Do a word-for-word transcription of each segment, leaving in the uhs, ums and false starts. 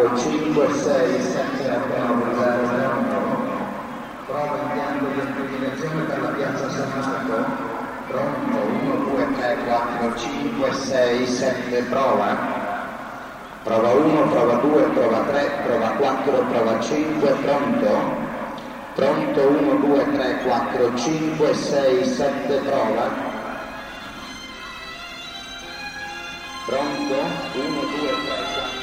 quattro, cinque, sei, sette, otto, nove, zero, pronto. Prova impianto di inclinazione per la piazza San Marco. Pronto, uno, due, tre, quattro, cinque, sei, sette, prova. Prova uno, prova due, prova tre, prova quattro, prova cinque, pronto. Pronto, uno, due, tre, quattro, cinque, sei, sette, prova. Pronto? uno, due, tre, quattro.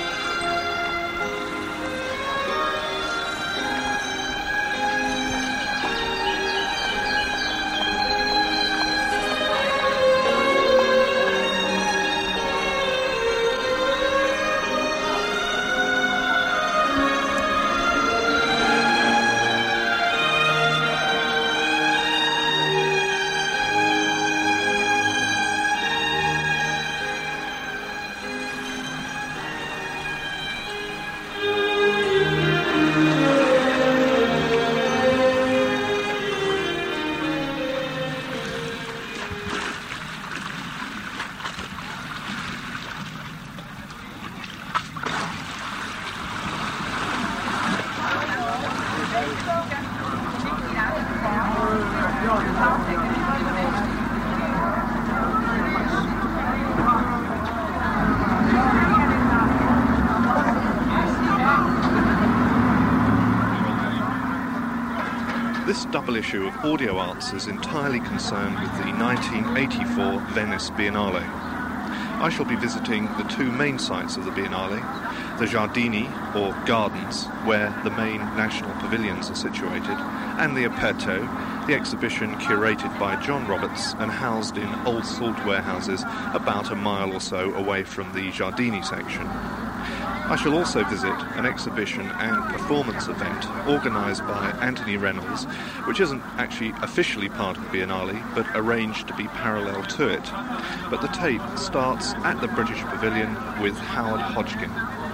This double issue of Audio Arts is entirely concerned with the nineteen eighty-four Venice Biennale. I shall be visiting the two main sites of the Biennale, the Giardini, or gardens, where the main national pavilions are situated, and the Aperto, the exhibition curated by John Roberts and housed in old salt warehouses about a mile or so away from the Giardini section. I shall also visit an exhibition and performance event organised by Anthony Reynolds, which isn't actually officially part of the Biennale, but arranged to be parallel to it. But the tape starts at the British Pavilion with Howard Hodgkin.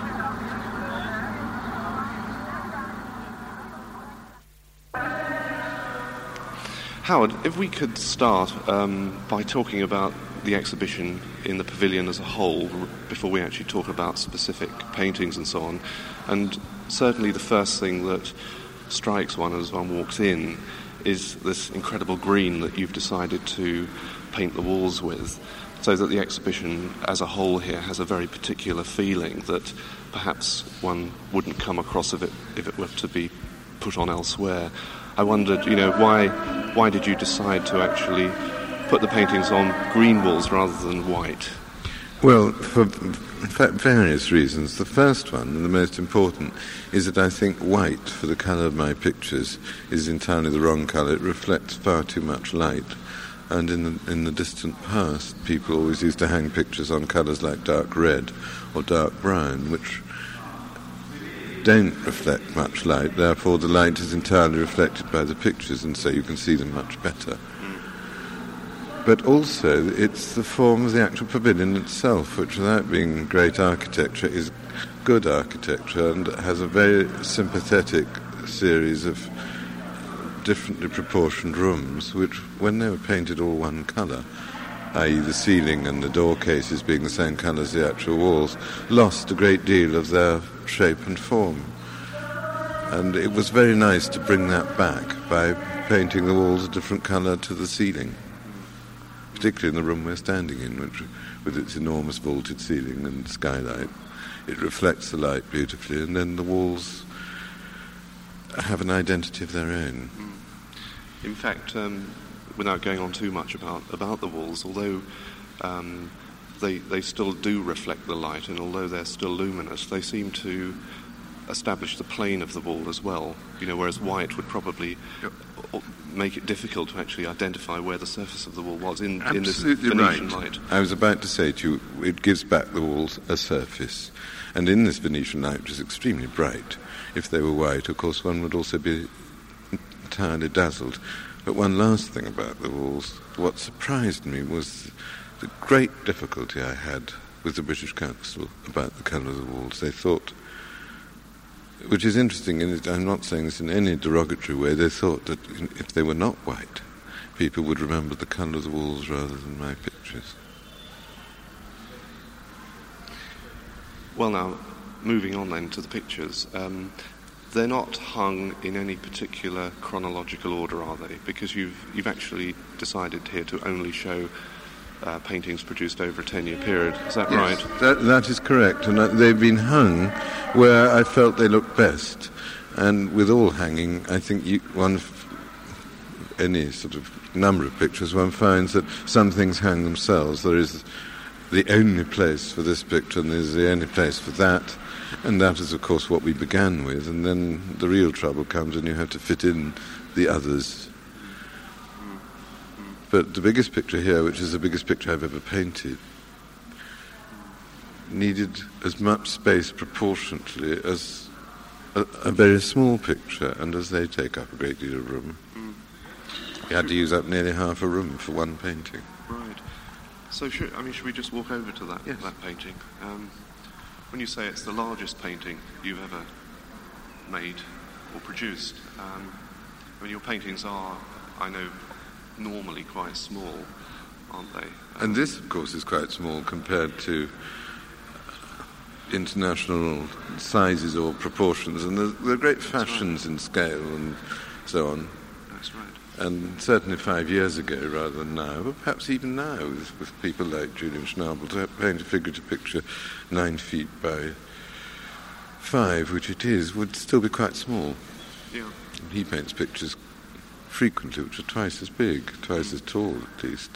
Howard, if we could start um, by talking about the exhibition in the pavilion as a whole before we actually talk about specific paintings and so on. And certainly the first thing that strikes one as one walks in is this incredible green that you've decided to paint the walls with, so that the exhibition as a whole here has a very particular feeling that perhaps one wouldn't come across of it if it were to be put on elsewhere. I wondered, you know, why why did you decide to actually put the paintings on green walls rather than white? Well, for various reasons. The first one, and the most important, is that I think white, for the colour of my pictures, is entirely the wrong colour. It reflects far too much light. And in the, in the distant past, people always used to hang pictures on colours like dark red or dark brown, which don't reflect much light. Therefore, the light is entirely reflected by the pictures, and so you can see them much better. But also, it's the form of the actual pavilion itself, which, without being great architecture, is good architecture and has a very sympathetic series of differently proportioned rooms, which, when they were painted all one colour, that is the ceiling and the door cases being the same colour as the actual walls, lost a great deal of their shape and form. And it was very nice to bring that back by painting the walls a different colour to the ceiling, particularly in the room we're standing in, which, with its enormous vaulted ceiling and skylight, it reflects the light beautifully, and then the walls have an identity of their own. In fact, um, without going on too much about, about the walls, although um, they they still do reflect the light, and although they're still luminous, they seem to establish the plane of the wall as well. You know, whereas white would probably yep. make it difficult to actually identify where the surface of the wall was in, in this Venetian right. light. I was about to say to you, it gives back the walls a surface. And in this Venetian light, which is extremely bright, if they were white, of course, one would also be entirely dazzled. But one last thing about the walls, what surprised me was the great difficulty I had with the British Council about the colour of the walls. They thought, which is interesting, and I'm not saying this in any derogatory way, they thought that if they were not white, people would remember the colour of the walls rather than my pictures. Well, now, moving on then to the pictures, um, they're not hung in any particular chronological order, are they? Because you've you've actually decided here to only show uh, paintings produced over a ten-year period. Is that yes, right? That, that is correct, and uh, they've been hung where I felt they looked best. And with all hanging, I think you, one, f- any sort of number of pictures, one finds that some things hang themselves. There is the only place for this picture, and there's the only place for that. And that is, of course, what we began with, and then the real trouble comes and you have to fit in the others. But the biggest picture here, which is the biggest picture I've ever painted, needed as much space proportionately as a, a very small picture, and as they take up a great deal of room. You had to use up nearly half a room for one painting. Right. So, should, I mean, should we just walk over to that, yes. that painting? Um, When you say it's the largest painting you've ever made or produced, um, I mean, your paintings are, I know, normally quite small, aren't they? Um, and this, of course, is quite small compared to international sizes or proportions, and there, there are great fashions right. in scale and so on. That's right. And certainly five years ago, rather than now, but perhaps even now, with, with people like Julian Schnabel, to paint a figure to picture nine feet by five, which it is, would still be quite small. Yeah. And he paints pictures frequently which are twice as big, twice as tall, at least.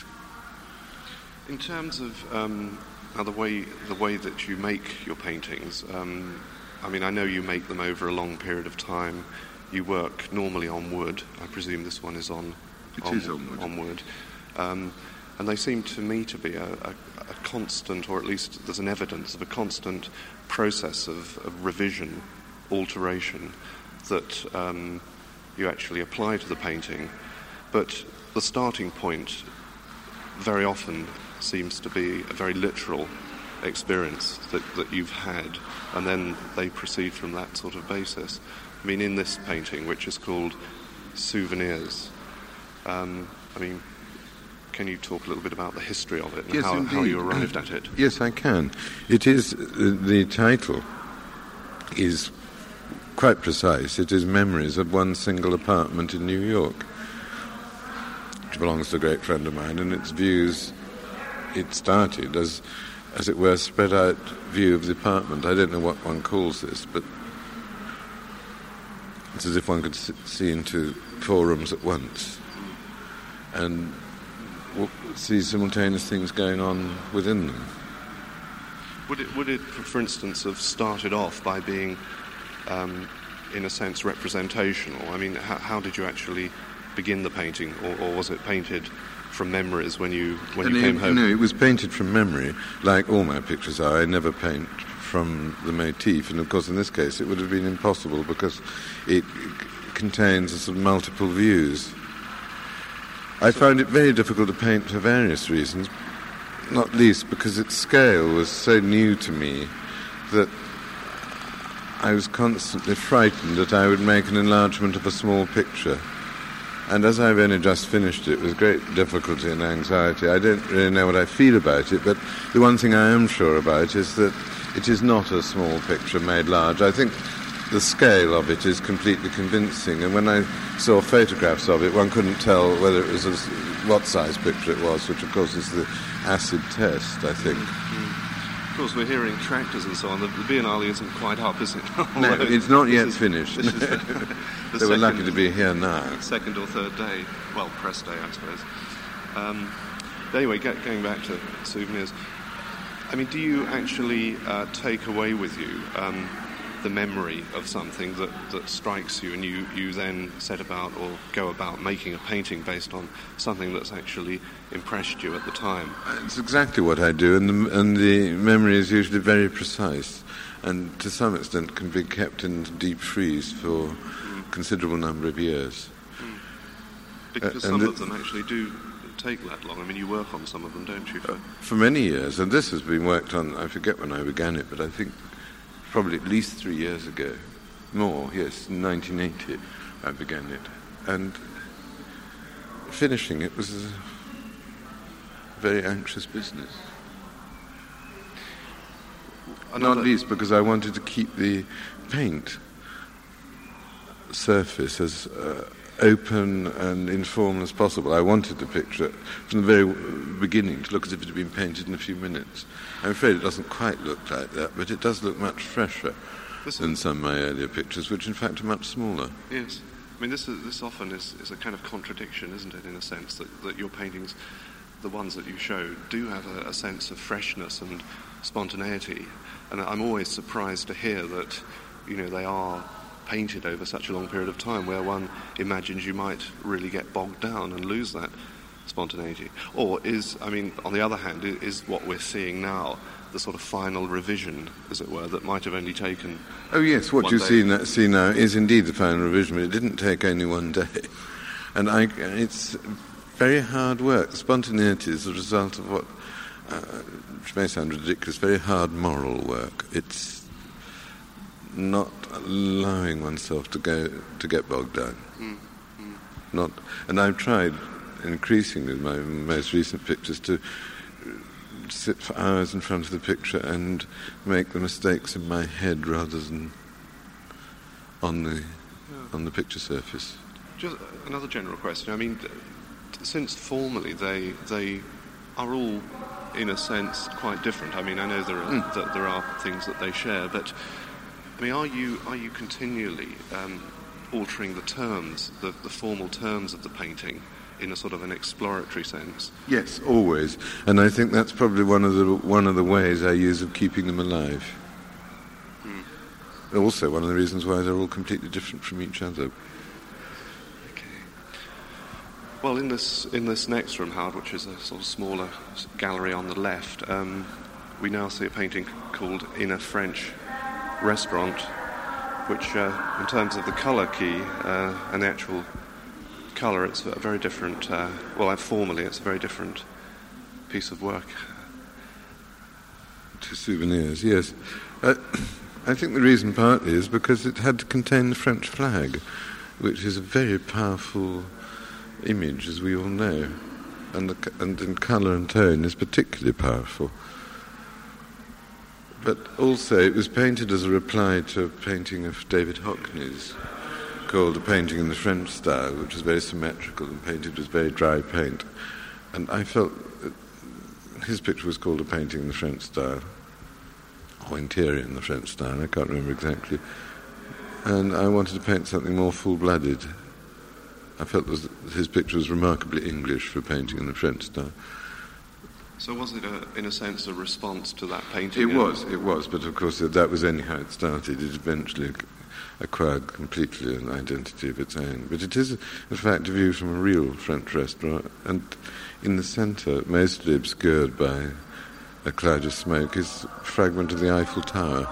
In terms of um, now the way the way that you make your paintings, um, I mean, I know you make them over a long period of time. You work normally on wood. I presume this one is on, it on, is on wood. On wood. Um, and they seem to me to be a, a, a constant, or at least there's an evidence of a constant process of, of revision, alteration, that um, you actually apply to the painting. But the starting point very often seems to be a very literal experience that, that you've had, and then they proceed from that sort of basis. I mean, in this painting, which is called Souvenirs, um, I mean, can you talk a little bit about the history of it and yes, how, how you arrived uh, at it? Yes, I can. It is, uh, the title is quite precise. It is Memories of One Single Apartment in New York, which belongs to a great friend of mine, and its views, it started as, as it were, spread out view of the apartment. I don't know what one calls this, but it's as if one could see into four rooms at once and see simultaneous things going on within them. Would it, would it, for instance, have started off by being, um, in a sense, representational? I mean, how, how did you actually begin the painting, or, or was it painted from memories when you when and you came it, home? No, it was painted from memory, like all my pictures are. I never paint from the motif, and of course in this case it would have been impossible because it contains a sort of multiple views. I found it very difficult to paint for various reasons, not least because its scale was so new to me that I was constantly frightened that I would make an enlargement of a small picture. And as I've only just finished it with great difficulty and anxiety, I don't really know what I feel about it, but the one thing I am sure about is that it is not a small picture made large. I think the scale of it is completely convincing, and when I saw photographs of it, one couldn't tell whether it was a, what size picture it was, which of course is the acid test, I think. Mm-hmm. Of course, we're hearing tractors and so on. The, the Biennale isn't quite up, is it? No, it's not yet is, finished. This is the, the they were lucky to be here now. Second or third day. Well, press day, I suppose. Um, anyway, get, going back to Souvenirs, I mean, do you actually uh, take away with you um, the memory of something that, that strikes you, and you, you then set about or go about making a painting based on something that's actually impressed you at the time? It's exactly what I do, and the, and the memory is usually very precise, and to some extent can be kept in deep freeze for mm. a considerable number of years. Mm. Because uh, some th- of them actually do take that long. I mean, you work on some of them, don't you? For, uh, for many years, and this has been worked on, I forget when I began it, but I think probably at least three years ago. More, yes, in nineteen eighty I began it. And finishing it was a very anxious business. another... Not least because I wanted to keep the paint surface as uh, open and informal as possible. I wanted the picture from the very beginning to look as if it had been painted in a few minutes. I'm afraid it doesn't quite look like that, but it does look much fresher this than some of my earlier pictures, which in fact are much smaller. Yes. I mean, this is, this often is, is a kind of contradiction, isn't it, in a sense, that, that your paintings, the ones that you show, do have a, a sense of freshness and spontaneity. And I'm always surprised to hear that, you know, they are painted over such a long period of time, where one imagines you might really get bogged down and lose that spontaneity. Or is, I mean, on the other hand, is what we're seeing now the sort of final revision, as it were, that might have only taken... Oh yes, what you see now, see now is indeed the final revision, but it didn't take only one day. And I, it's very hard work. Spontaneity is the result of what, uh, which may sound ridiculous, very hard moral work. It's not allowing oneself to go to get bogged down. Mm, mm. Not, and I've tried increasingly with my most recent pictures to sit for hours in front of the picture and make the mistakes in my head rather than on the yeah. on the picture surface. Just another general question. I mean, since formally they they are all in a sense quite different. I mean, I know there are mm. that there are things that they share, but I mean, are you are you continually um, altering the terms, the, the formal terms of the painting, in a sort of an exploratory sense? Yes, always. And I think that's probably one of the one of the ways I use of keeping them alive. Hmm. Also, one of the reasons why they're all completely different from each other. Okay. Well, in this in this next room, Howard, which is a sort of smaller gallery on the left, um, we now see a painting called In a French Restaurant, which, uh, in terms of the colour key uh, and the actual colour, it's a very different, uh, well, formally it's a very different piece of work. To souvenirs, yes. Uh, I think the reason partly is because it had to contain the French flag, which is a very powerful image, as we all know, and, the, and in colour and tone is particularly powerful. But also it was painted as a reply to a painting of David Hockney's called A Painting in the French Style, which was very symmetrical and painted with very dry paint. And I felt that his picture was called A Painting in the French Style, or Interior in the French Style, I can't remember exactly. And I wanted to paint something more full-blooded. I felt that his picture was remarkably English for painting in the French style. So was it, a, in a sense, a response to that painting? It was, it was, but of course that was only how it started. It eventually acquired completely an identity of its own. But it is, in fact, a view from a real French restaurant, and in the centre, mostly obscured by a cloud of smoke, is a fragment of the Eiffel Tower.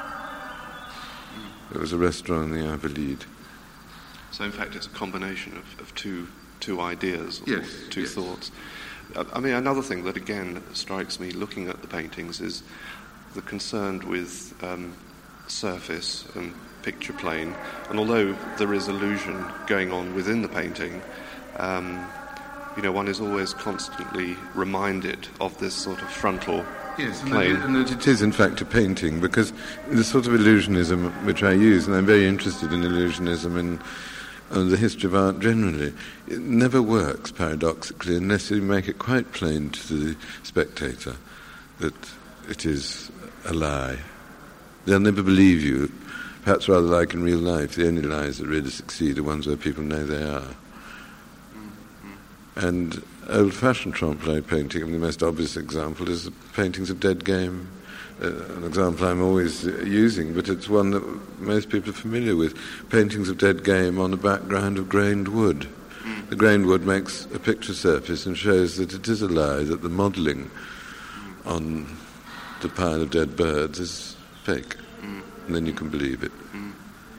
It was a restaurant in the Invalides. So, in fact, it's a combination of, of two two ideas, or yes, two yes. thoughts. I mean, another thing that, again, strikes me looking at the paintings is the concern with um, surface and picture plane. And although there is illusion going on within the painting, um, you know, one is always constantly reminded of this sort of frontal yes, plane. And that it is, in fact, a painting, because the sort of illusionism which I use, and I'm very interested in illusionism in and the history of art generally, it never works, paradoxically, unless you make it quite plain to the spectator that it is a lie. They'll never believe you. Perhaps rather like in real life, the only lies that really succeed are ones where people know they are. Mm-hmm. And old-fashioned trompe-l'oeil painting, I mean, the most obvious example is the paintings of dead game. Uh, an example I'm always uh, using, but it's one that most people are familiar with. Paintings of dead game on a background of grained wood. Mm. The grained wood makes a picture surface and shows that it is a lie, that the modelling mm. on the pile of dead birds is fake. Mm. And then you can believe it. Mm.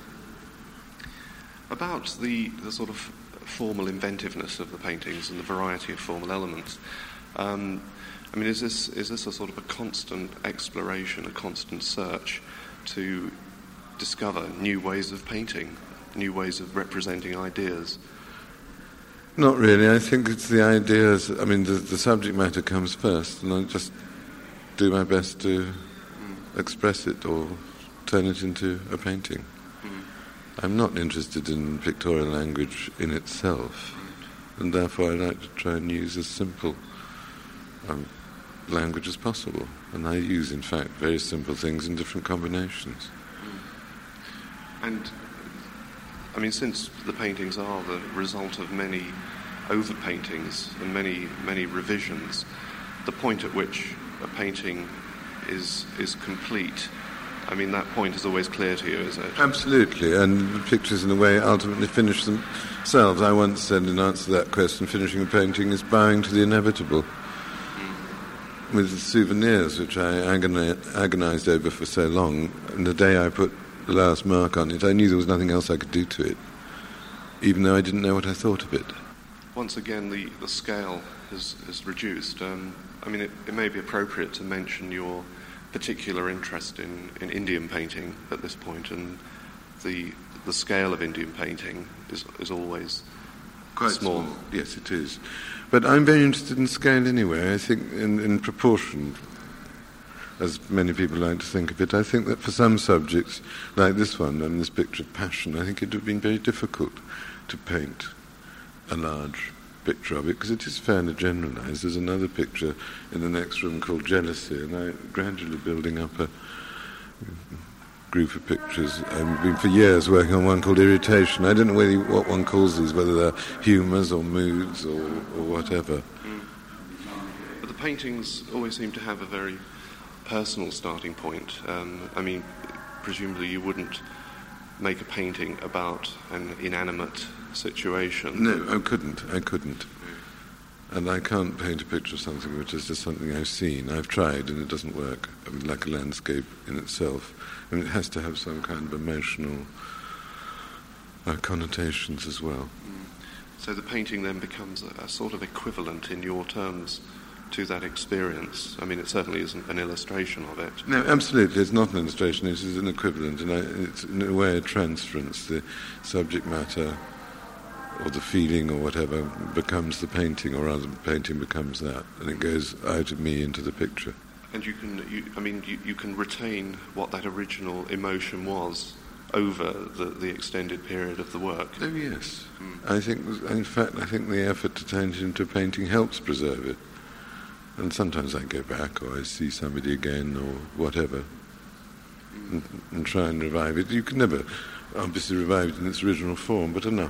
About the, the sort of formal inventiveness of the paintings and the variety of formal elements, um, I mean, is this is this a sort of a constant exploration, a constant search to discover new ways of painting, new ways of representing ideas? Not really. I think it's the ideas. I mean, the, the subject matter comes first, and I just do my best to express it or turn it into a painting. Mm. I'm not interested in pictorial language in itself, and therefore I like to try and use as simple um, language as possible. And I use, in fact, very simple things in different combinations. Mm. And, I mean, since the paintings are the result of many overpaintings and many, many revisions, the point at which a painting is is complete, I mean, that point is always clear to you, isn't it? Absolutely, and the pictures, in a way, ultimately finish themselves. I once said, in answer to that question, finishing a painting is bowing to the inevitable. Mm. With the souvenirs, which I agoni- agonized over for so long, and the day I put the last mark on it, I knew there was nothing else I could do to it, even though I didn't know what I thought of it. Once again, the, the scale is, is reduced. Um, I mean, it, it may be appropriate to mention your particular interest in, in Indian painting at this point, and the the scale of Indian painting is is always quite small. small. Yes, it is. But I'm very interested in scale anyway. I think in, in proportion, as many people like to think of it. I think that for some subjects, like this one, and this picture of passion, I think it would have been very difficult to paint a large picture of it, because it is fairly generalised. There's another picture in the next room called Jealousy, and I'm gradually building up a group of pictures. I've been for years working on one called Irritation. I don't know whether, what one calls these, whether they're humours or moods or, or whatever. Mm. But the paintings always seem to have a very personal starting point. Um, I mean, presumably you wouldn't make a painting about an inanimate situation. No, I couldn't. I couldn't. And I can't paint a picture of something which is just something I've seen. I've tried, and it doesn't work. I mean, like a landscape in itself. I mean, it has to have some kind of emotional uh, connotations as well. Mm. So the painting then becomes a, a sort of equivalent in your terms to that experience. I mean, it certainly isn't an illustration of it. No, absolutely. It's not an illustration. It is an equivalent, and I, it's in a way a transference. The subject matter or the feeling or whatever becomes the painting, or rather the painting becomes that, and it goes out of me into the picture. And you can, you, I mean, you, you can retain what that original emotion was over the, the extended period of the work. Oh, yes. Mm. I think, in fact, I think the effort to turn it into a painting helps preserve it. And sometimes I go back, or I see somebody again, or whatever, mm. and, and try and revive it. You can never obviously revive it in its original form, but enough.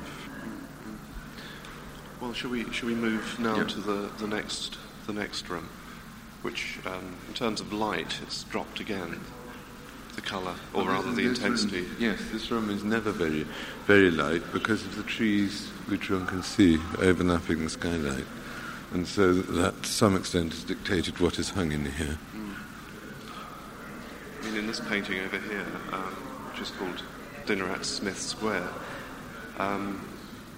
Mm-hmm. Well, shall we shall we move now yeah. to the, the next the next room, which, um, in terms of light, it's dropped again, the colour, or well, rather the intensity. Room, yes, this room is never very very light because of the trees which one can see overlapping the skylight. And so that, to some extent, has dictated what is hung in here. Mm. I mean, in this painting over here, um, which is called Dinner at Smith Square, um,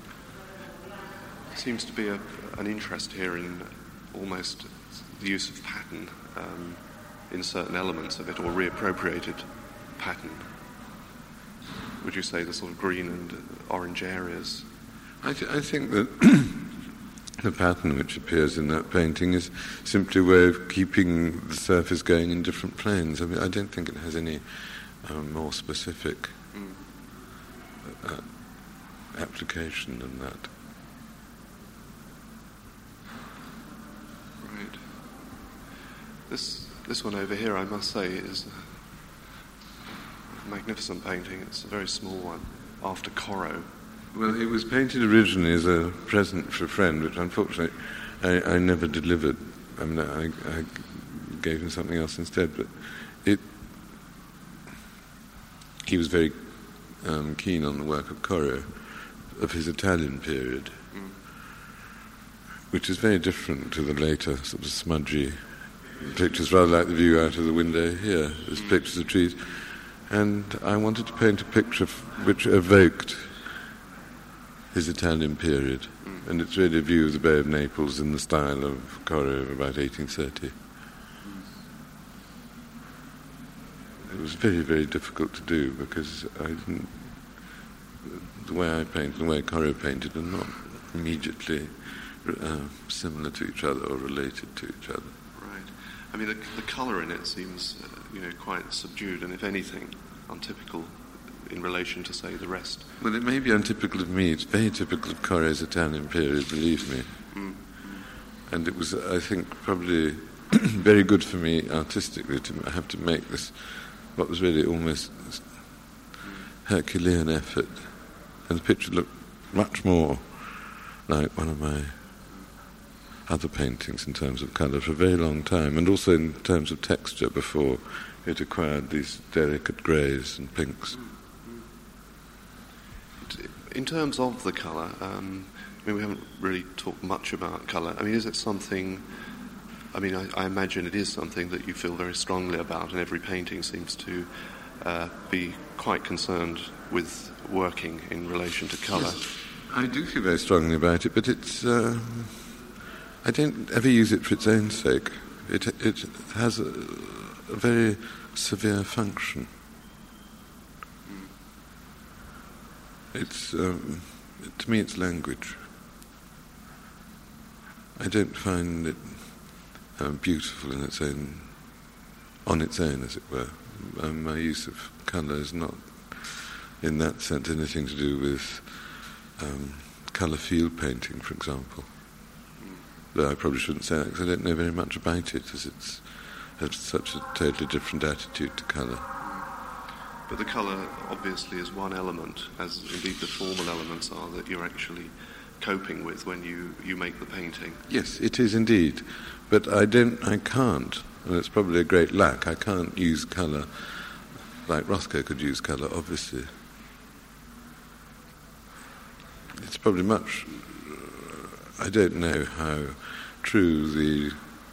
seems to be a, an interest here in almost the use of pattern um, in certain elements of it, or reappropriated pattern. Would you say the sort of green and orange areas? I, th- I think that the pattern which appears in that painting is simply a way of keeping the surface going in different planes. I mean, I don't think it has any um, more specific mm. uh, application than that. Right. This this one over here, I must say, is a magnificent painting. It's a very small one, after Corot. Well, it was painted originally as a present for a friend, which unfortunately I, I never delivered. I mean, I, I gave him something else instead. But it, he was very um, keen on the work of Corot, of his Italian period, mm. which is very different to the later sort of smudgy pictures, rather like the view out of the window here. There's mm. pictures of trees, and I wanted to paint a picture which evoked his Italian period, mm. and it's really a view of the Bay of Naples in the style of Corot of about eighteen thirty. Mm. It was very, very difficult to do because I didn't. The way I painted, the way Corot painted, are not immediately uh, similar to each other or related to each other. Right. I mean, the, the colour in it seems, uh, you know, quite subdued, and if anything, untypical in relation to, say, the rest. Well, it may be untypical of me. It's very typical of Corret's Italian period, believe me. Mm. And it was, I think, probably very good for me artistically to have to make this, what was really almost Herculean effort. And the picture looked much more like one of my other paintings in terms of colour for a very long time, and also in terms of texture before it acquired these delicate greys and pinks. In terms of the colour, um, I mean, we haven't really talked much about colour. I mean, is it something, I mean, I, I imagine it is something that you feel very strongly about, and every painting seems to uh, be quite concerned with working in relation to colour. Yes, I do feel very strongly about it, but it's, uh, I don't ever use it for its own sake. It, it has a, a very severe function. It's, um, to me, it's language. I don't find it um, beautiful in its own, on its own, as it were. Um, my use of colour is not, in that sense, anything to do with um, colour field painting, for example. Though I probably shouldn't say that because I don't know very much about it, as it's has such a totally different attitude to colour. But the colour, obviously, is one element, as indeed the formal elements are, that you're actually coping with when you, you make the painting. Yes, it is indeed. But I don't, I can't, and it's probably a great lack, I can't use colour like Rothko could use colour, obviously. It's probably much, uh, I don't know how true the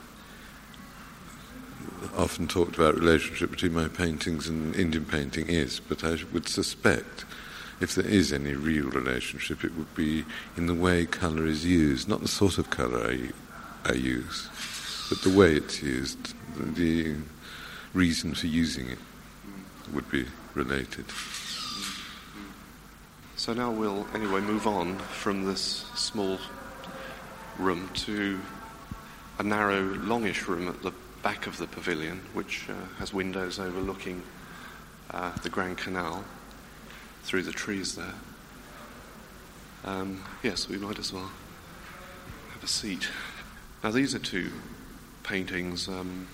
often talked about relationship between my paintings and Indian painting is, but I would suspect if there is any real relationship, it would be in the way colour is used, not the sort of colour I, I use, but the way it's used, the reason for using it would be related. So now we'll anyway move on from this small room to a narrow, longish room at the back of the pavilion, which uh, has windows overlooking uh, the Grand Canal through the trees there. Um, yes, we might as well have a seat. Now, these are two paintings um,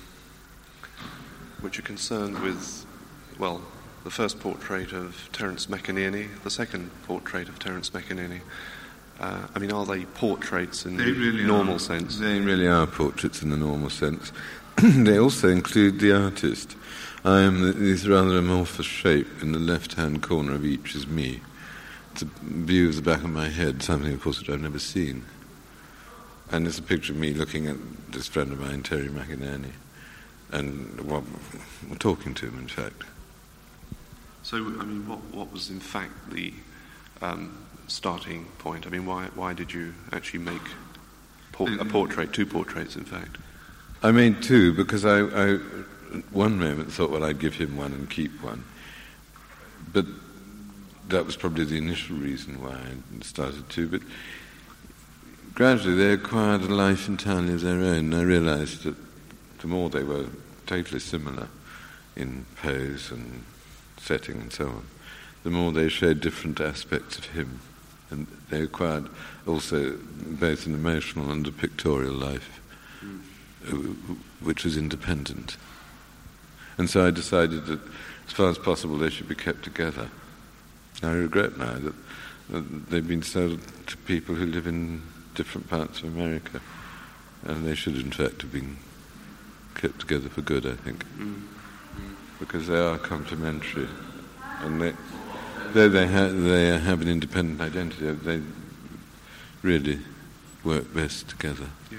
which are concerned with, well, the first portrait of Terence McInerney, the second portrait of Terence McInerney. Uh, I mean, are they portraits in they the really normal are. sense? They really are portraits in the normal sense. They also include the artist. I am this rather amorphous shape in the left-hand corner of each is me. It's a view of the back of my head, something, of course, that I've never seen. And it's a picture of me looking at this friend of mine, Terry McInerney, and well, talking to him, in fact. So, I mean, what what was in fact the um, starting point? I mean, why why did you actually make por- a portrait, two portraits, in fact? I made two because I, I, at one moment, thought, well, I'd give him one and keep one. But that was probably the initial reason why I started two. But gradually they acquired a life entirely of their own. And I realised that the more they were totally similar in pose and setting and so on, the more they showed different aspects of him. And they acquired also both an emotional and a pictorial life, which was independent. And so I decided that as far as possible they should be kept together. I regret now that, that they've been sold to people who live in different parts of America, and they should in fact have been kept together for good, I think, mm. Mm. because they are complementary, and they, though they, ha- they have an independent identity, they really work best together. Yeah.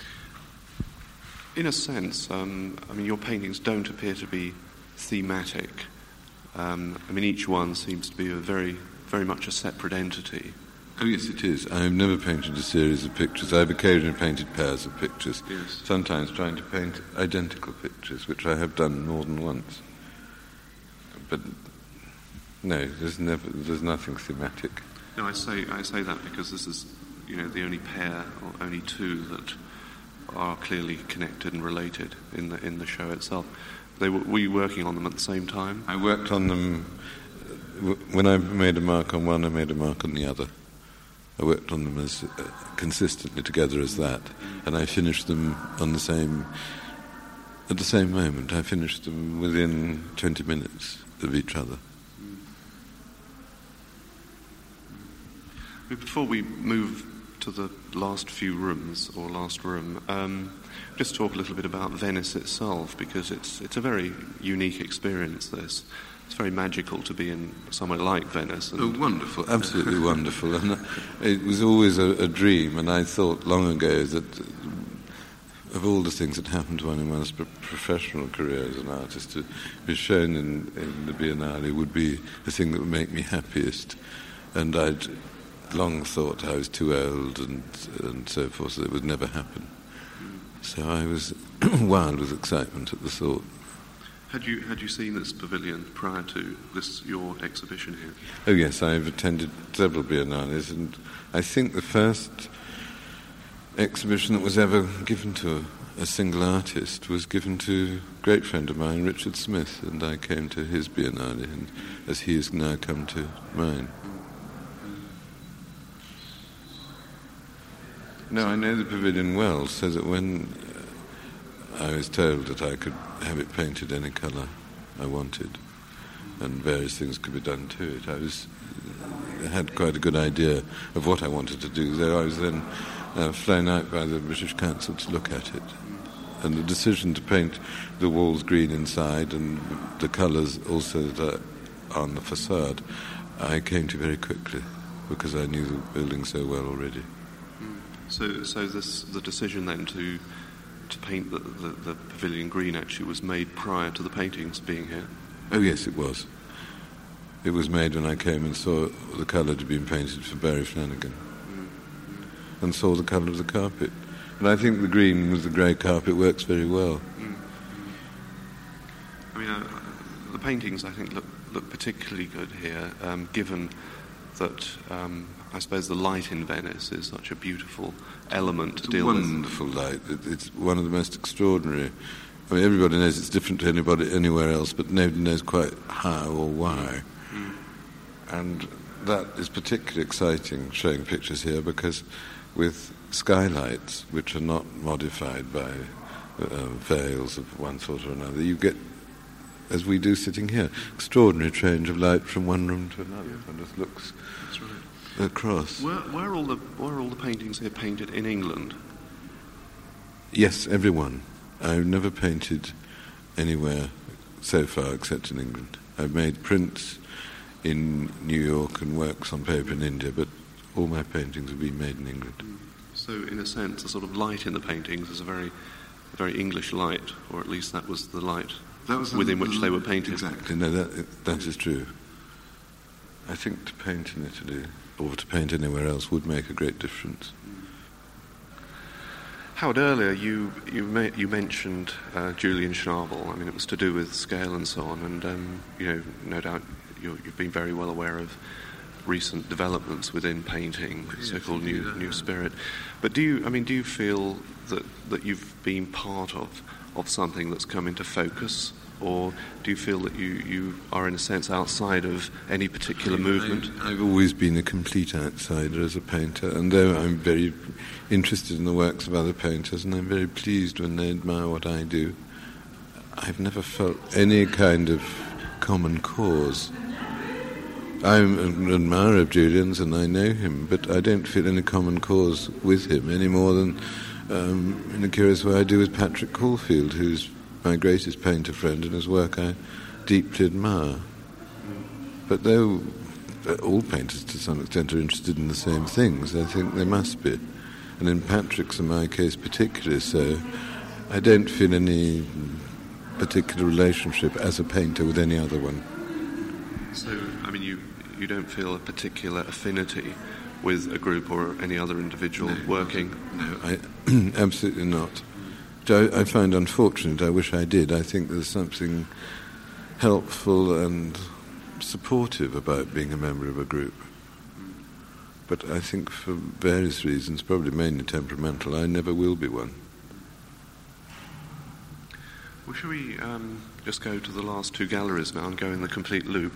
In a sense, um, I mean, your paintings don't appear to be thematic. Um, I mean, each one seems to be a very, very much a separate entity. Oh, yes, it is. I've never painted a series of pictures. I've occasionally painted pairs of pictures, yes. sometimes trying to paint identical pictures, which I have done more than once. But no, there's never, there's nothing thematic. No, I say I say that because this is, you know, the only pair or only two that are clearly connected and related in the in the show itself. They were, were you working on them at the same time? I worked on them, when I made a mark on one, I made a mark on the other. I worked on them as uh, consistently together as that, and I finished them on the same, at the same moment. I finished them within twenty minutes of each other. Before we move to the last few rooms, or last room, um, just talk a little bit about Venice itself, because it's it's a very unique experience, this. It's very magical to be in somewhere like Venice. And oh, wonderful, absolutely wonderful. And it was always a, a dream, and I thought long ago that of all the things that happened to one in one's professional career as an artist, to be shown in, in the Biennale would be the thing that would make me happiest. And I'd long thought I was too old and and so forth, so it would never happen. So I was wild with excitement at the thought. Had you had you seen this pavilion prior to this your exhibition here? Oh yes, I've attended several Biennales, and I think the first exhibition that was ever given to a, a single artist was given to a great friend of mine, Richard Smith, and I came to his Biennale, and as he has now come to mine. No, I know the pavilion well, so that when uh, I was told that I could have it painted any colour I wanted, and various things could be done to it, I was I had quite a good idea of what I wanted to do, though I was then uh, flown out by the British Council to look at it. And the decision to paint the walls green inside and the colours also that are on the facade, I came to very quickly, because I knew the building so well already. So, so this the decision then to to paint the, the, the pavilion green actually was made prior to the paintings being here? Oh yes, it was. It was made when I came and saw the colour had been painted for Barry Flanagan, mm. and saw the colour of the carpet. And I think the green with the grey carpet works very well. Mm. I mean, uh, the paintings I think look look particularly good here, um, given that. Um, I suppose the light in Venice is such a beautiful element to it's deal a with. Wonderful light. It, it's one of the most extraordinary. I mean, everybody knows it's different to anybody anywhere else, but nobody knows quite how or why. Mm. And that is particularly exciting, showing pictures here, because with skylights, which are not modified by uh, veils of one sort or another, you get, as we do sitting here, extraordinary change of light from one room to another. Yeah. And it looks... That's right. Across. Were, were all the were all the paintings here painted in England? Yes, every one. I've never painted anywhere so far except in England. I've made prints in New York and works on paper in India, but all my paintings have been made in England. So, in a sense, the sort of light in the paintings is a very, a very English light, or at least that was the light that was within the, which they were painted. Exactly. No, that that is true. I think to paint in Italy, or to paint anywhere else, would make a great difference. Howard, earlier you you, ma- you mentioned uh, Julian Schnabel. I mean, it was to do with scale and so on, and um, you know, no doubt you're, you've been very well aware of recent developments within painting, yes, so-called new yeah. new spirit. But do you, I mean, do you feel that that you've been part of of something that's come into focus? Or do you feel that you, you are, in a sense, outside of any particular I, movement? I, I've always been a complete outsider as a painter, and though I'm very interested in the works of other painters, and I'm very pleased when they admire what I do, I've never felt any kind of common cause. I'm an admirer of Julian's, and I know him, but I don't feel any common cause with him any more than, um, in a curious way, I do with Patrick Caulfield, who's my greatest painter friend, and his work I deeply admire. But though all painters to some extent are interested in the same things, I think they must be. And in Patrick's and my case particularly so, I don't feel any particular relationship as a painter with any other one. So, I mean, you, you don't feel a particular affinity with a group or any other individual no, working? No, I, absolutely not. Which I, I find unfortunate. I wish I did. I think there's something helpful and supportive about being a member of a group. But I think for various reasons, probably mainly temperamental, I never will be one. Well, shall we um, just go to the last two galleries now and go in the complete loop?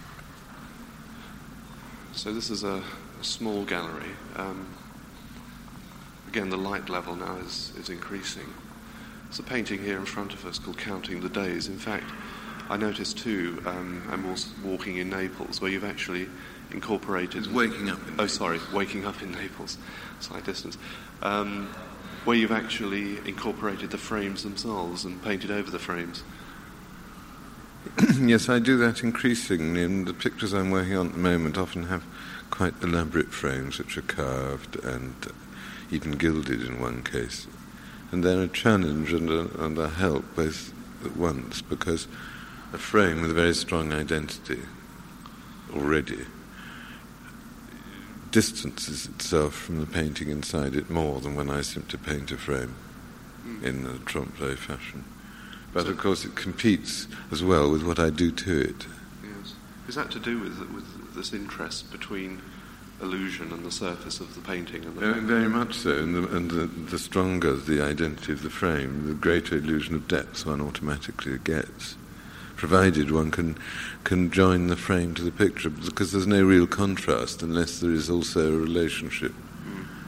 So this is a, a small gallery. Um, again, the light level now is, is increasing. There's a painting here in front of us called Counting the Days. In fact, I noticed too, um, I'm also walking in Naples, where you've actually incorporated... It's waking up in Oh, sorry, waking up in Naples. Slight distance. Um, where you've actually incorporated the frames themselves and painted over the frames. Yes, I do that increasingly, and the pictures I'm working on at the moment often have quite elaborate frames which are carved and even gilded in one case. And they're a challenge and a, and a help both at once, because a frame with a very strong identity already distances itself from the painting inside it more than when I simply paint a frame mm. in a trompe-l'oeil fashion. But so, of course it competes as well with what I do to it. Yes. Is that to do with with this interest between illusion and the surface of the painting? And the very, very much so, and, the, and the, the stronger the identity of the frame, the greater illusion of depth one automatically gets, provided one can can join the frame to the picture, because there's no real contrast unless there is also a relationship. Mm. Mm.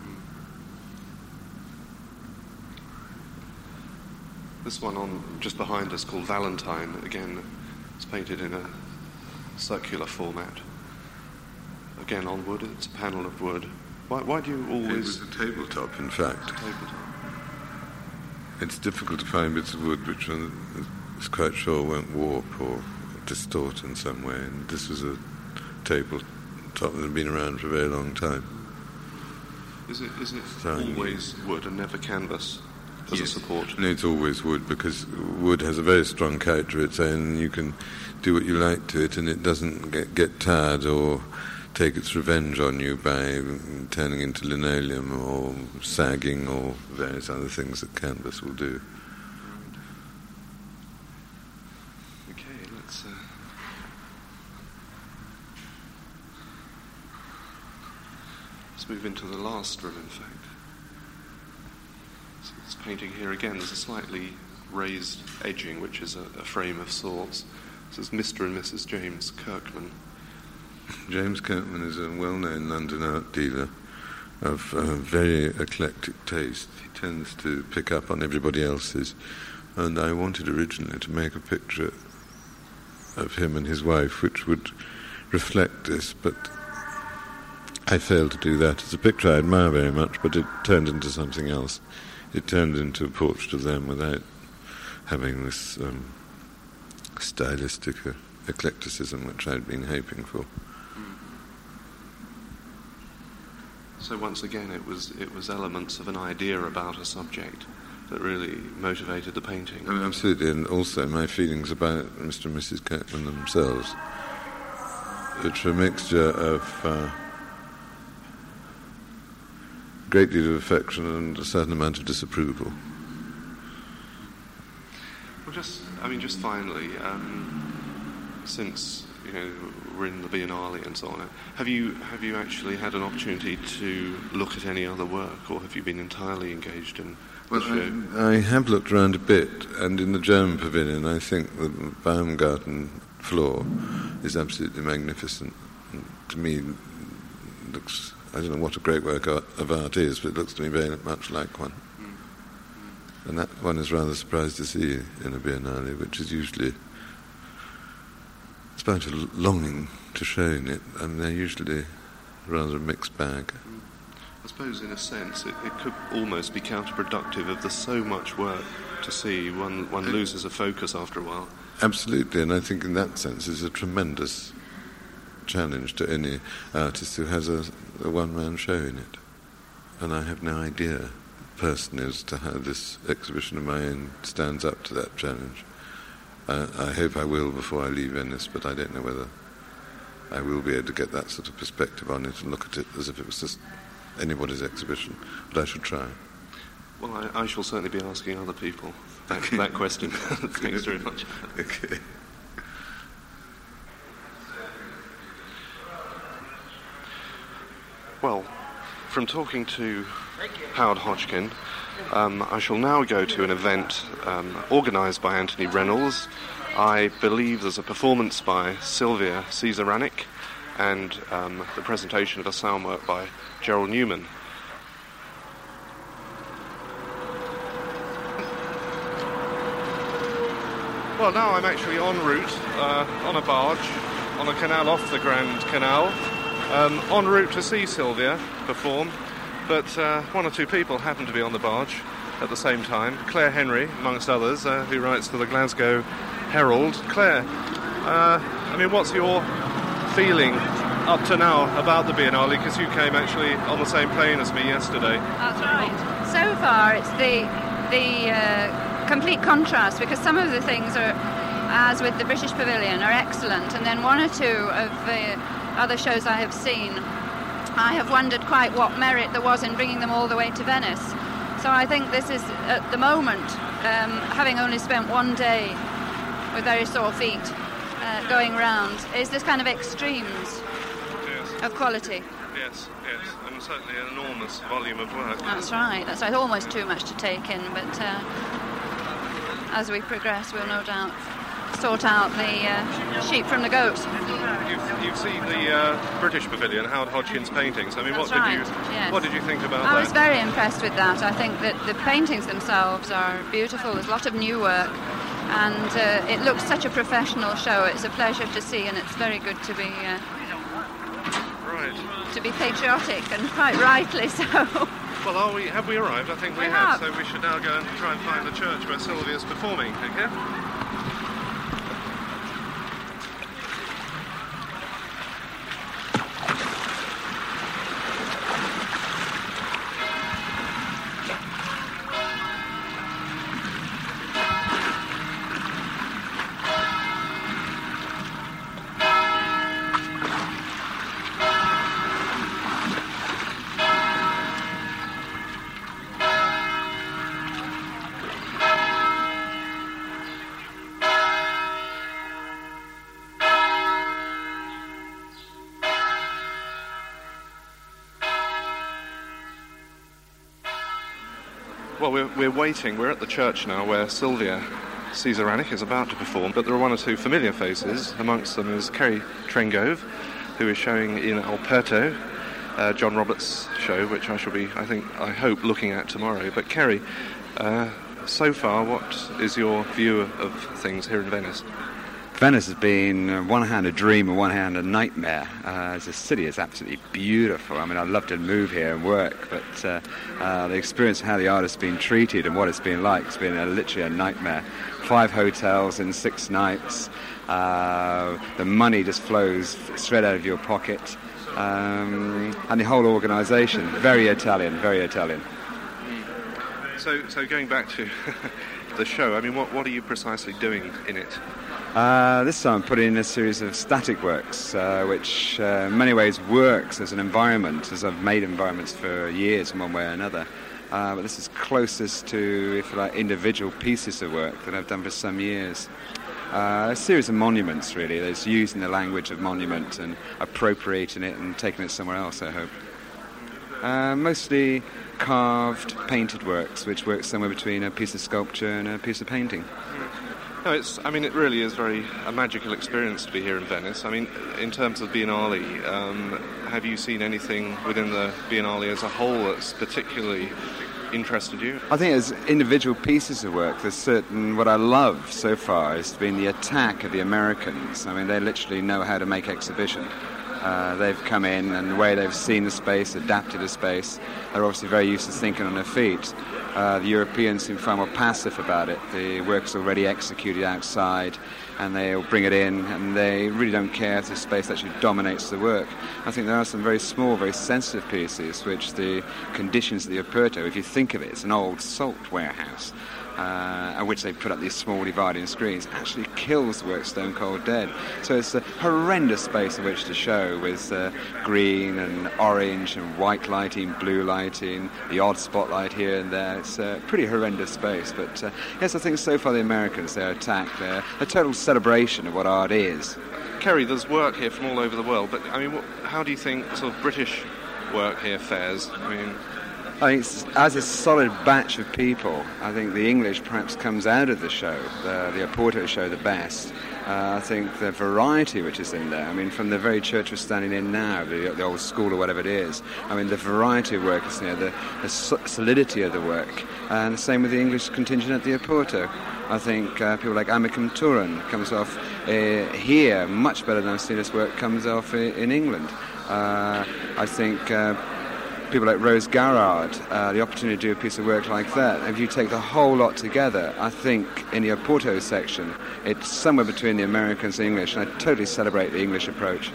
This one on just behind us, called Valentine, again, it's painted in a circular format. Again on wood, it's a panel of wood. Why, why do you always... It was a tabletop, in fact. It's a tabletop. It's difficult to find bits of wood which one is quite sure won't warp or distort in some way, and this was a tabletop that had been around for a very long time. Is it, is it so, always wood and never canvas as yes. a support? No, it's always wood, because wood has a very strong character of its own, and you can do what you like to it, and it doesn't get, get tired or take its revenge on you by turning into linoleum or sagging or various other things that canvas will do. Okay, let's... Uh... Let's move into the last room, in fact. So this painting here again, there's a slightly raised edging, which is a, a frame of sorts. This is Mister and Missus James Kirkman. James Kirkman is a well-known London art dealer of uh, very eclectic taste. He tends to pick up on everybody else's, and I wanted originally to make a picture of him and his wife which would reflect this, but I failed to do that. It's a picture I admire very much, but it turned into something else. It turned into a portrait of them without having this um, stylistic uh, eclecticism which I'd been hoping for. So once again, it was it was elements of an idea about a subject that really motivated the painting. Oh, absolutely, and also my feelings about Mister and Missus Kirkman themselves, which are a mixture of uh, a great deal of affection and a certain amount of disapproval. Well, just I mean, just finally, um, since you know we're in the Biennale and so on, have you have you actually had an opportunity to look at any other work, or have you been entirely engaged in well, the show? I, I have looked around a bit, and in the German pavilion I think the Baumgarten floor is absolutely magnificent. And to me, looks, I don't know what a great work of art is, but it looks to me very much like one. Mm. Mm. And that one is rather surprised to see in a Biennale, which is usually... It's about a longing to show in it, and they're usually rather a mixed bag. I suppose, in a sense, it, it could almost be counterproductive of the so much work to see. One one loses a focus after a while. Absolutely, and I think in that sense it's a tremendous challenge to any artist who has a, a one-man show in it. And I have no idea, personally, as to how this exhibition of mine stands up to that challenge. Uh, I hope I will before I leave Venice, but I don't know whether I will be able to get that sort of perspective on it and look at it as if it was just anybody's exhibition, but I should try. Well, I, I shall certainly be asking other people that, okay. that question. Thanks very much. Okay. Well, from talking to Howard Hodgkin, Um, I shall now go to an event um, organised by Anthony Reynolds. I believe there's a performance by Sylvia Cesaranic and um, the presentation of a sound work by Gerald Newman. Well, now I'm actually en route, uh, on a barge, on a canal off the Grand Canal, um, en route to see Sylvia perform, but uh, one or two people happen to be on the barge at the same time. Claire Henry, amongst others, uh, who writes for the Glasgow Herald. Claire, uh, I mean, what's your feeling up to now about the Biennale, because you came actually on the same plane as me yesterday? That's right. So far, it's the the uh, complete contrast, because some of the things are, as with the British Pavilion, are excellent, and then one or two of the other shows I have seen, I have wondered quite what merit there was in bringing them all the way to Venice. So I think this is, at the moment, um, having only spent one day with very sore feet uh, going round, is this kind of extremes yes. of quality. Yes, yes, and certainly an enormous volume of work. That's right, that's right, almost too much to take in, but uh, as we progress we'll no doubt sort out the uh, sheep from the goats. You've, you've seen the uh, British Pavilion, Howard Hodgkin's paintings. I mean, That's what right. did you yes. what did you think about I that? was very impressed with that. I think that the paintings themselves are beautiful. There's a lot of new work, and uh, it looks such a professional show. It's a pleasure to see, and it's very good to be uh, right. to be patriotic, and quite rightly so. Well, are we? Have we arrived? I think we, We have. have. So we should now go and try and find the church where Sylvia's performing. Okay. Well, we're, we're waiting. We're at the church now where Sylvia Cesaranic is about to perform, but there are one or two familiar faces. Amongst them is Kerry Trengove, who is showing in Alperto, uh, John Roberts' show, which I shall be, I think, I hope, looking at tomorrow. But Kerry, uh, so far, what is your view of, of things here in Venice? Venice has been, on one hand, a dream, on one hand, a nightmare. Uh, the city is absolutely beautiful. I mean, I'd love to move here and work, but uh, uh, the experience of how the art has been treated and what it's been like has been a, literally a nightmare. Five hotels in six nights. Uh, the money just flows straight out of your pocket. Um, and the whole organisation, very Italian, very Italian. So, so going back to the show, I mean, what, what are you precisely doing in it? Uh, this time I'm putting in a series of static works, uh, which uh, in many ways works as an environment, as I've made environments for years in one way or another. Uh, but this is closest to, if you like, individual pieces of work that I've done for some years. Uh, a series of monuments, really, that's using the language of monument and appropriating it and taking it somewhere else, I hope. Uh, mostly carved, painted works, which work somewhere between a piece of sculpture and a piece of painting. No, it's. I mean, it really is very a magical experience to be here in Venice. I mean, in terms of Biennale, um, have you seen anything within the Biennale as a whole that's particularly interested you? I think as individual pieces of work, there's certain, what I love so far has been the attack of the Americans. I mean, they literally know how to make exhibition. Uh, they've come in, and the way they've seen the space, adapted the space, they're obviously very used to thinking on their feet. Uh, the Europeans seem far more passive about it. The work's already executed outside, and they'll bring it in, and they really don't care if the space actually dominates the work. I think there are some very small, very sensitive pieces, which the conditions of the Aperto, if you think of it, it's an old salt warehouse, uh, at which they put up these small dividing screens, actually kills the work stone cold dead. So it's a horrendous space in which to show, with uh, green and orange and white lighting, blue lighting, the odd spotlight here and there. It's a pretty horrendous space. But uh, yes, I think so far the Americans, their attack, they're a total celebration of what art is. Kerry, there's work here from all over the world, but I mean, what, how do you think sort of British work here fares? I mean, I think as a solid batch of people, I think the English perhaps comes out of the show, the, the Oporto show, the best. Uh, I think the variety which is in there, I mean, from the very church we're standing in now, the, the old school or whatever it is, I mean, the variety of work is there, the, the solidity of the work, and the same with the English contingent at the Oporto. I think uh, people like Amicum Turin comes off uh, here much better than I've seen this work comes off in, in England. Uh, I think uh, people like Rose Garrard, uh, the opportunity to do a piece of work like that, if you take the whole lot together, I think in the Oporto section, it's somewhere between the Americans and English, and I totally celebrate the English approach.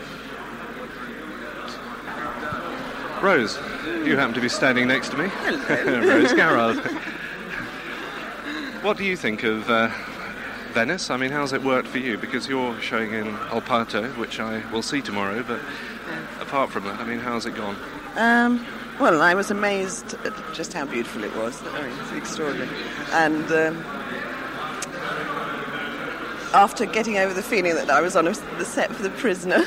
Rose, you happen to be standing next to me. Hello. Rose Garrard. What do you think of uh, Venice? I mean, how's it worked for you? Because you're showing in El Parto, which I will see tomorrow, but apart from that, I mean, how's it gone? Um, well, I was amazed at just how beautiful it was. I mean, it's extraordinary. And um, after getting over the feeling that I was on a, the set for The Prisoner...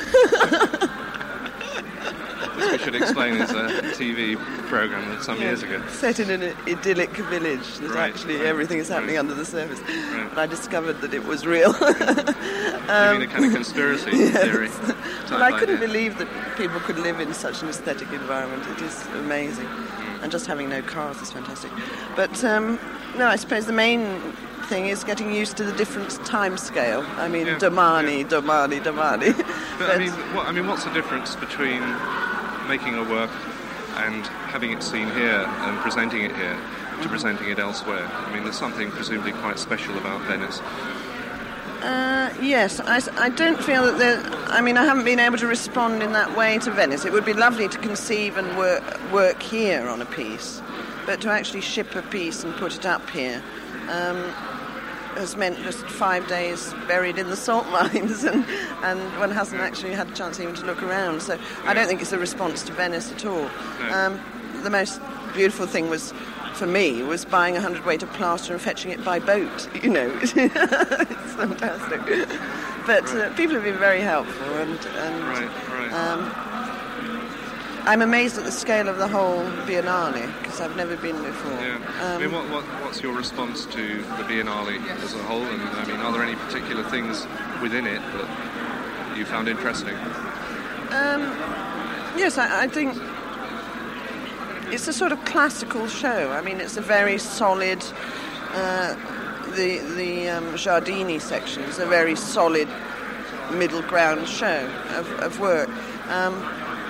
We should explain it's a T V programme some yeah, years ago. Set in an idyllic village that right, actually right, everything is happening right. under the surface. Right. But I discovered that it was real. um, you mean a kind of conspiracy yes. theory? Well, I couldn't idea. believe that people could live in such an aesthetic environment. It is amazing. Mm. And just having no cars is fantastic. But, um, no, I suppose the main thing is getting used to the different time scale. I mean, yeah, domani, yeah. domani, domani. But, but I mean, what, I mean, what's the difference between making a work and having it seen here and presenting it here to presenting it elsewhere? I mean, there's something presumably quite special about Venice. Uh, yes, I, I don't feel that there... I mean, I haven't been able to respond in that way to Venice. It would be lovely to conceive and work, work here on a piece, but to actually ship a piece and put it up here um, has meant just five days buried in the salt mines, and, and one hasn't actually had a chance even to look around. So I don't think it's a response to Venice at all. Um, the most beautiful thing was, for me, was buying a hundredweight of plaster and fetching it by boat. You know, it's fantastic. But uh, people have been very helpful, and, and right, right. Um, I'm amazed at the scale of the whole Biennale, because I've never been before. Yeah. Um, I mean, what, what, what's your response to the Biennale as a whole? And I mean, are there any particular things within it that you found interesting? Um, yes, I, I think it's a sort of classical show. I mean, it's a very solid... Uh, the the um, Giardini section is a very solid middle ground show of, of work. Um,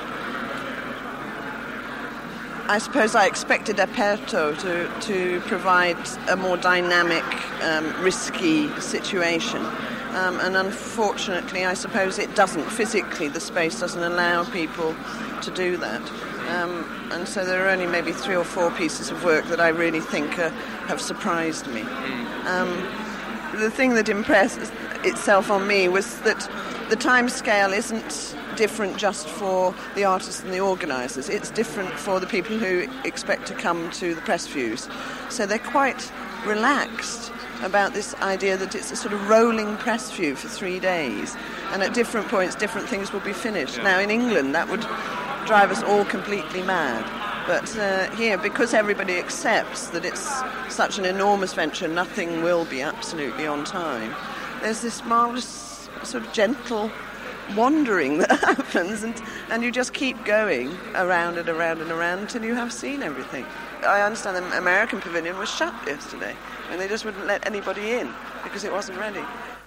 I suppose I expected Aperto to, to provide a more dynamic, um, risky situation. Um, and unfortunately, I suppose it doesn't. Physically, the space doesn't allow people to do that. Um, and so there are only maybe three or four pieces of work that I really think uh, have surprised me. Um, the thing that impressed itself on me was that the time scale isn't different just for the artists and the organisers. It's different for the people who expect to come to the press views. So they're quite relaxed about this idea that it's a sort of rolling press view for three days. And at different points, different things will be finished. Yeah. Now, in England, that would drive us all completely mad. But uh, here, because everybody accepts that it's such an enormous venture, nothing will be absolutely on time, there's this marvellous sort of gentle wandering that happens, and, and you just keep going around and around and around until you have seen everything. I understand the American Pavilion was shut yesterday, and they just wouldn't let anybody in because it wasn't ready.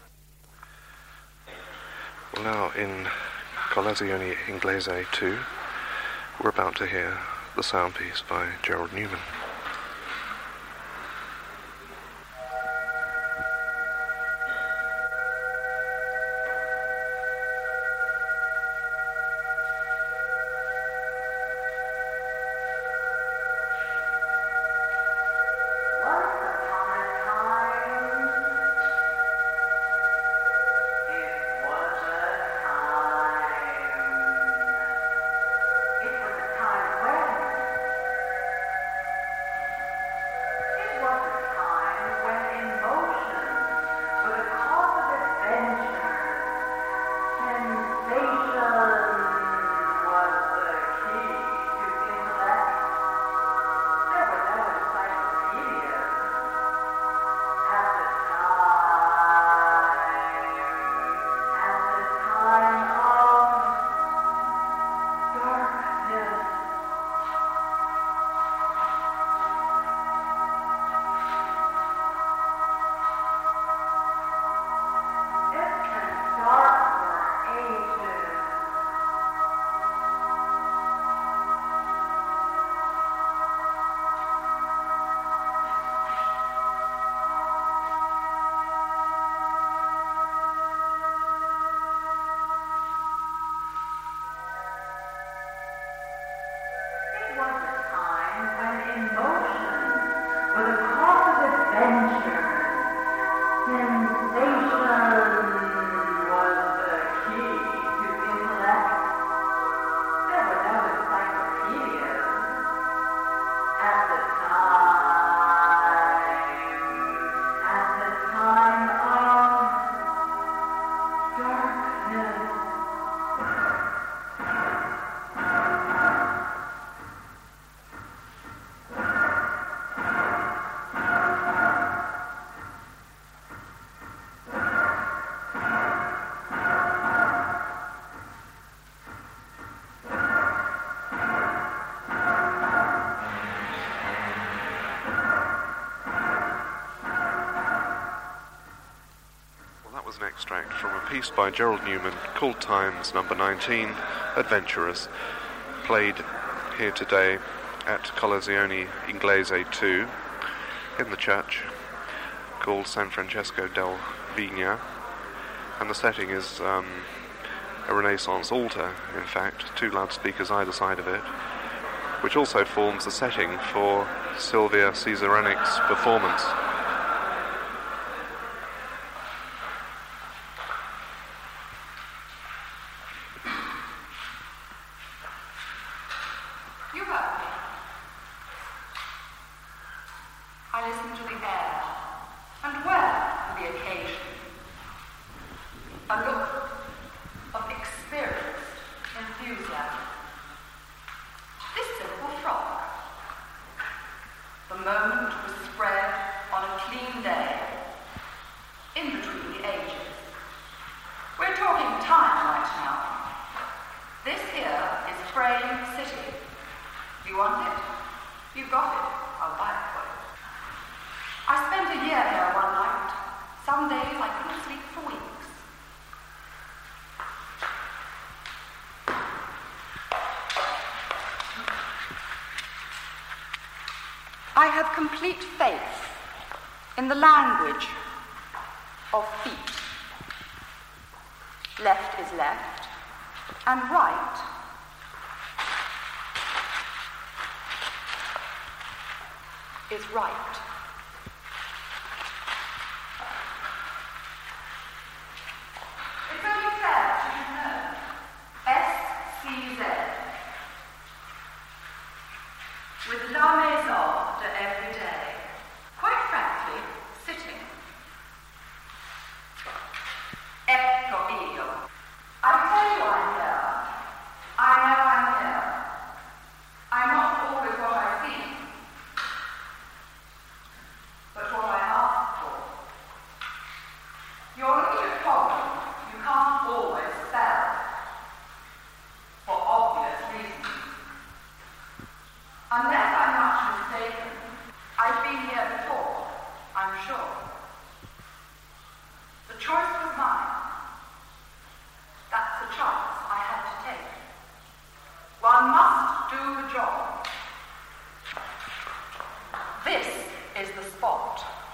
Well, now in Colazione Inglese two, we're about to hear the sound piece by Gerald Newman. extract from a piece by Gerald Newman called Times number nineteen, Adventurers, played here today at Colazione Inglese two in the church called San Francesco del Vigna, and the setting is um, a Renaissance altar, in fact, two loudspeakers either side of it, which also forms the setting for Sylvia Cesarenic's performance. I have complete faith in the language of feet. Left is left, and right is right. It's only fair that you know S C Z with La Maison de every day. Quite frankly, sitting. Ecco io. I tell you I'm here. I know I'm here. I'm not always what I seem, but what I ask for. You're looking at problems you can't always spell, for obvious reasons. Unless I'm much mistaken, I've been here before, I'm sure. The choice was mine. That's the chance I had to take. One must do the job. This is the spot.